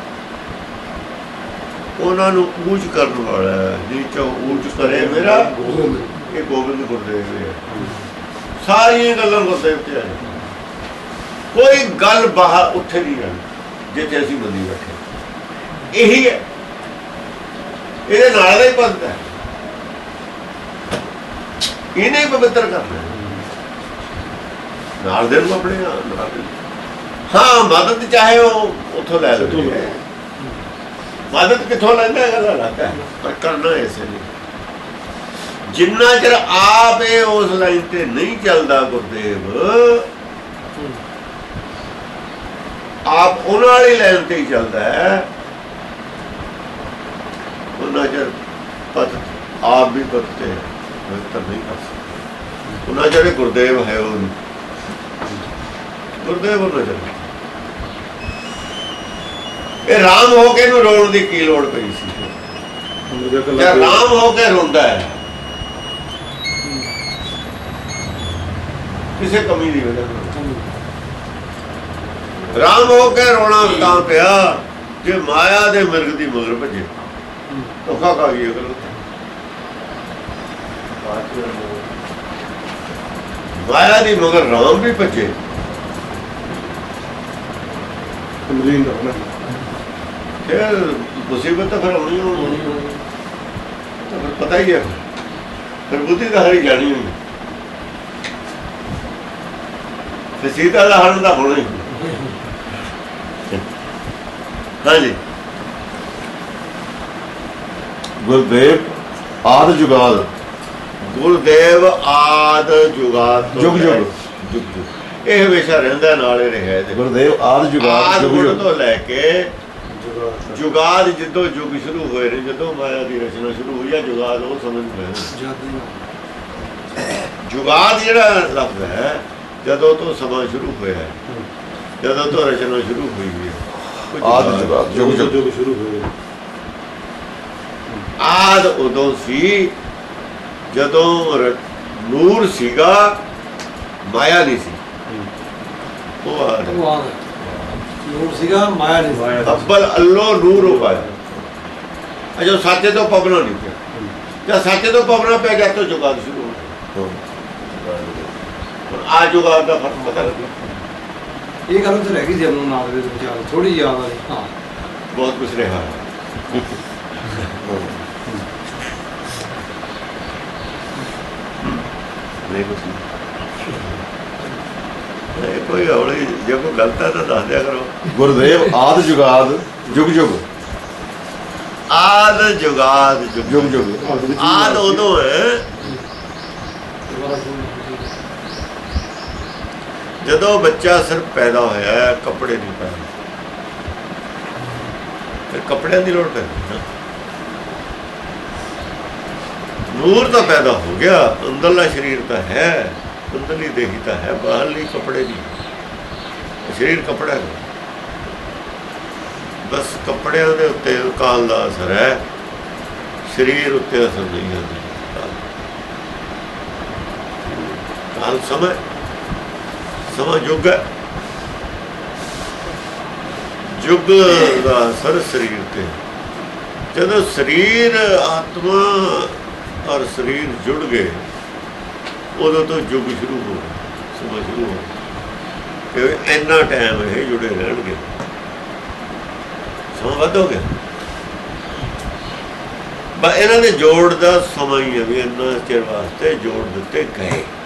ਉਹਨਾਂ ਨੂੰ ਊਚ ਕਰਨ ਵਾਲਾ ਹੈ। ਨੀਚੋਂ ਊਚ ਕਰੇ ਮੇਰਾ ਇਹ ਗੋਬਿੰਦ ਗੁਰਦੇਵ ਹੈ। ਸਾਰੀਆਂ ਗੱਲਾਂ ਗੁਰਦੇਵ ਤੇ ਆ ਜਾਂਦੀਆਂ, ਕੋਈ ਗੱਲ ਬਾਹਰ ਉੱਠੇ ਨਹੀਂ ਜਾਣੀ ਜਿੱਥੇ ਅਸੀਂ ਮੰਨੀ ਬੈਠੇ। ਇਹੀ ਹੈ, ਇਹਦੇ ਨਾਲ ਦਾ ਹੀ ਪੰਥ ਹੈ, ਇਹਨੇ ਹੀ ਪਵਿੱਤਰ ਕਰਨਾ ਨਾਲ ਦੇ ਨੂੰ ਆਪਣੇ ਨਾਲ। ਹਾਂ ਮਦਦ ਚਾਹੇ ਉਹ ਉੱਥੋਂ ਲੈ ਲਵੇ, ਮਦਦ ਕਿੱਥੋਂ ਲੈਂਦਾ ਗੱਲ ਅਲੱਗ ਹੈ, ਪਰ ਕਰਨਾ ਇਸੇ ਲਈ। ਜਿੰਨਾ ਚਿਰ ਆਪ ਇਹ ਉਸ ਲਾਈਨ ਤੇ ਨਹੀਂ ਚੱਲਦਾ ਗੁਰਦੇਵ, ਆਪ ਉਹਨਾਂ ਵਾਲੀ ਲਾਈਨ ਤੇ ਹੀ ਚੱਲਦਾ ਹੈ, ਉਹਨਾਂ ਚਿਰ ਪਤ ਆਪ ਵੀ ਪਤਤੇ ਪਵਿੱਤਰ ਨਹੀਂ ਕਰ ਸਕਦੇ। ਉਹਨਾਂ ਜਿਹੜੇ ਗੁਰਦੇਵ ਹੈ ਉਹ ਗੁਰਦੇਵ ਉਹਨਾਂ ਚਿਰ ਇਹ ਰਾਮ ਹੋ ਕੇ ਇਹਨੂੰ ਰੋਣ ਦੀ ਕੀ ਲੋੜ ਪਈ ਸੀ? ਜੇ ਰਾਮ ਹੋ ਕੇ ਰੋਂਦਾ ਹੈ ਕਿਸੇ ਕਮੀ ਦੀ ਵਜ੍ਹਾ ਨਾਲ, ਰਾਮ ਹੋ ਕੇ ਰੋਣਾ ਤਾਂ ਪਿਆ ਜੇ ਮਾਇਆ ਦੇ ਮਿਰਗ ਦੀ ਮਗਰ ਭੱਜੇ। ਧੋਖਾ ਖਾ ਗਈ ਅਗਰ ਮਾਇਆ ਦੀ ਮਗਰ ਰਾਮ ਵੀ ਭੱਜੇ। ਫਿਰ ਮੁਸੀਬਤ ਤਾਂ ਫਿਰ ਆਉਣੀ ਹੋਣੀ, ਤਾਂ ਫਿਰ ਪਤਾ ਹੀ ਹੈ, ਫਿਰ ਬੁੱਧੀ ਤਾਂ ਹਰੀ ਜਾਣੀ ਹੋਈ, ਤੇ ਸੀਤਾ ਦਾ ਹਰਨ ਦਾ ਹੋਣਾ ਹੀ। ਹਾਂਜੀ। ਗੁਰਦੇਵ ਆਦ ਜੁਗਾਦ, ਗੁਰਦੇਵ ਆਦ ਜੁਗਾਦ ਜੁਗ ਜੁਗ ਜੁਗ ਇਹ ਹਮੇਸ਼ਾ ਰਹਿੰਦਾ, ਨਾਲ ਹੀ ਰਿਹਾ। ਗੁਰਦੇਵ ਆਦ ਜੁਗਾਦ ਜੁਗ ਜੁਗ ਤੋਂ ਲੈ ਕੇ ਜੁਗਾਦ, ਜਦੋਂ ਯੁੱਗ ਸ਼ੁਰੂ ਹੋਏ ਨੇ, ਜਦੋਂ ਮਾਇਆ ਦੀ ਰਚਨਾ ਸ਼ੁਰੂ ਹੋਈ ਆ, ਜੁਗਾਦ ਉਹ ਸਮਝ ਪਏ। ਜੁਗਾਦ ਜਿਹੜਾ ਲਫ਼ਜ਼ ਹੈ, ਜਦੋਂ ਤੋਂ ਸਮਾਂ ਸ਼ੁਰੂ ਹੋਇਆ, ਜਦੋਂ ਤੋਂ ਰਚਨਾ ਸ਼ੁਰੂ ਹੋਈ ਹੈ, ਆਦ ਜੁਗਾਦ ਜੁਗ ਜੁਗ ਸ਼ੁਰੂ ਹੋਏ। ਆਦ ਉਦੋਂ ਸੀ ਜਦੋਂ ਨੂਰ ਸੀਗਾ, ਮਾਇਆ ਨਹੀਂ ਸੀ। ਉਹ ਆਦ ਨੂਰ ਸੀਗਾ, ਮਾਇਆ ਨਹੀਂ ਸੀ। ਅੱਬਲ ਅੱਲੋ ਨੂਰ ਹੋ ਪਾਇਆ। ਅਜੋ ਸਾਚੇ ਤੋਂ ਪਵਨਾ ਨਹੀਂ ਪਿਆ, ਜਦ ਸਾਚੇ ਤੋਂ ਪਵਨਾ ਪਿਆ ਗਿਆ ਤਾਂ ਜੁਗਾਦ ਸ਼ੁਰੂ ਹੋ ਗਿਆ। ਆ ਜੁਗਾਦ ਦਾ ਫਰਕ ਪਤਾ ਲੱਗਿਆ। ਇਹ ਗੱਲ ਤਾਂ ਰਹਿ ਗਈ ਸੀ ਆਪਣਾ ਨਾਲ ਦੇ ਵਿਚਾਰ, ਥੋੜੀ ਯਾਦ ਆਈ। ਹਾਂ ਬਹੁਤ ਕੁਛ ਰਿਹਾ ਨਹੀਂ ਕੁਛ ਨਹੀਂ, ਕੋਈ ਹੌਲੀ ਜੇ ਕੋਈ ਗਲਤ ਹੈ ਤਾਂ ਦੱਸ ਦਿਆ ਕਰੋ। ਗੁਰਦੇਵ ਆਦ ਜੁਗਾਦ ਜੁਗ ਜੁਗ, ਆਦ ਜੁਗਾਦ ਜੁਗ ਜੁਗ। ਆਦ ਉਦੋਂ ਹੈ ਜਦੋਂ ਬੱਚਾ ਸਿਰਫ ਪੈਦਾ ਹੋਇਆ, ਕੱਪੜੇ ਨਹੀਂ ਪਾਏ, ਫਿਰ ਕੱਪੜਿਆਂ ਦੀ ਲੋੜ ਪੈਂਦੀ। ਨੂਰ ਤਾਂ ਪੈਦਾ ਹੋ ਗਿਆ, ਅੰਦਰਲਾ ਸਰੀਰ ਤਾਂ ਹੈ, ਅੰਦਰਲੀ ਦੇਹੀ ਤਾਂ ਹੈ, ਬਾਹਰਲੀ ਕੱਪੜੇ ਦੀ। ਸਰੀਰ ਕੱਪੜਾ ਹੈ, ਬਸ ਕੱਪੜਿਆਂ ਦੇ ਉੱਤੇ ਕਾਲ ਦਾ ਅਸਰ ਹੈ, ਸਰੀਰ ਉੱਤੇ ਅਸਰ ਨਹੀਂ ਹੈ। ਕਾਲ ਸਮਾਂ ਸਮਾਂ ਯੁੱਗ ਹੈ, ਯੁੱਗ ਦਾ ਅਸਰ ਸਰੀਰ ਤੇ। ਜਦੋਂ ਸਰੀਰ ਆਤਮਾ ਔਰ ਸਰੀਰ ਜੁੜ ਗਏ, ਉਦੋਂ ਤੋਂ ਯੁੱਗ ਸ਼ੁਰੂ ਹੋ ਗਿਆ, ਸਮਾਂ ਸ਼ੁਰੂ ਹੋ ਗਿਆ। ਇੰਨਾ ਟਾਈਮ ਇਹ ਜੁੜੇ ਰਹਿਣਗੇ, ਸਮਾਂ ਵੱਧ ਹੋ ਗਿਆ। ਬਸ ਇਹਨਾਂ ਦੇ ਜੋੜ ਦਾ ਸਮਾਂ ਹੀ ਹੈ ਵੀ ਇੰਨਾ ਚਿਰ ਵਾਸਤੇ ਜੋੜ ਦਿੱਤੇ ਗਏ।